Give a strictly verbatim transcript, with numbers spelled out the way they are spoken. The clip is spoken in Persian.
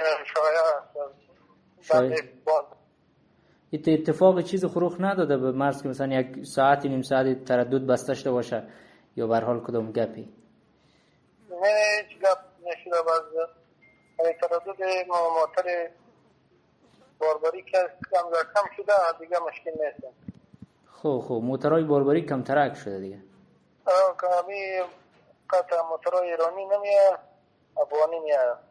شایع شایع ایت اتفاق چیز خروخ نداده به مرز که مثلا یک ساعتی نیم ساعتی تردد بسته شده باشه یا به هر حال کدام گپی؟ نه هیچ گپ نشده. باز تردد موتور بارباری که کم کم شده دیگه مشکل نیست. خب خب موتورهای بارباری کم ترک شده دیگه. آه کمی قطع موتورهای ایرانی نمیاد، افغانی میاد.